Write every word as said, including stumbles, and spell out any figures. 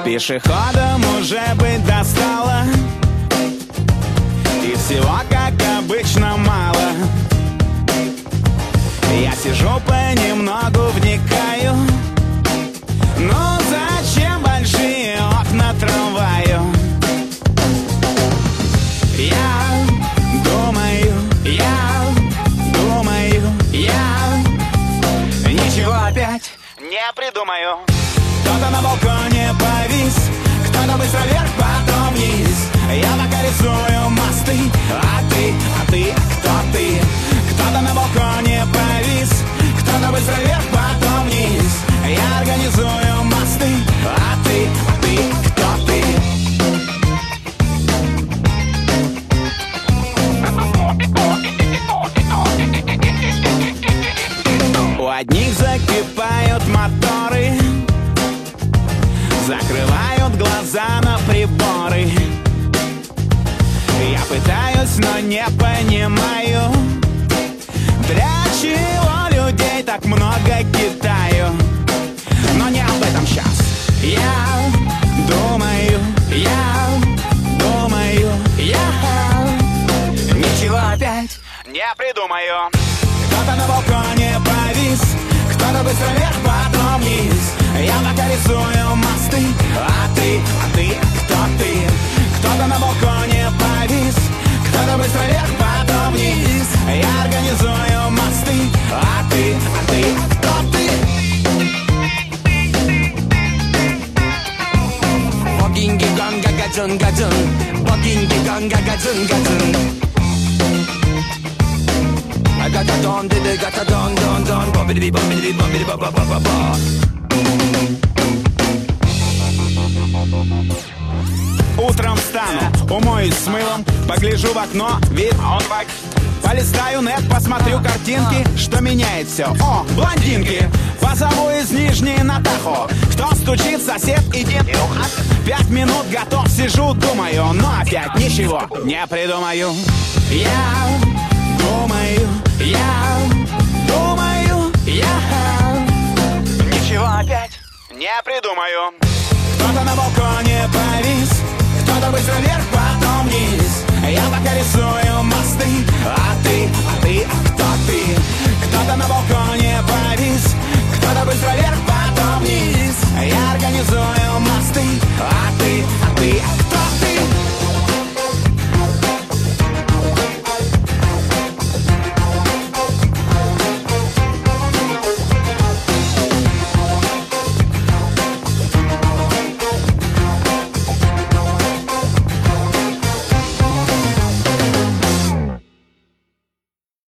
Пешеходам уже быть достало, и всего, как обычно, мало. Я сижу понемногу, вникаю. Ну зачем большие окна трамваю? Я думаю, я думаю, я ничего опять не придумаю. Кто-то на балконе повис, кто-то быстро вверх, потом вниз. Я пока рисую мосты, а ты, а ты, кто ты? Кто-то на балконе повис, кто-то быстро вверх, потом вниз. Я организую мосты, а ты, а ты, кто ты? У одних закипают моторы, закрывают глаза на приборы. Я пытаюсь, но не понимаю, для чего людей так много Китаю. Но не об этом сейчас. Я думаю, я думаю, я ничего опять не придумаю. Кто-то на балконе повис, кто-то быстро вверх, потом вниз. Я пока рисую мосты, а ты, а ты, кто ты? Кто-то на балконе повис, кто-то быстро вверх, потом вниз. Я организую мосты, а ты, а ты, кто ты? Fucking гиган, гагажун, гаджун. Fucking гиган, гагажун, гаджун. I got a don, did I got a don, don, don. Bobbidi, bobbidi, bobbidi, ba, ba, ba, ba, ba. Утром встану, умоюсь с мылом, погляжу в окно, вид, а он вак. Полистаю нет, посмотрю картинки, что меняет все. О, блондинки, позову из Нижней на Тахо. Кто стучит, сосед, иди. Пять минут готов, сижу, думаю, но опять ничего не придумаю. Я думаю, я думаю, я ничего опять не придумаю. Кто-то на балконе повис, кто-то быстро вверх, потом вниз. Я пока рисую мосты, а ты, а ты, а кто ты? Кто-то на балконе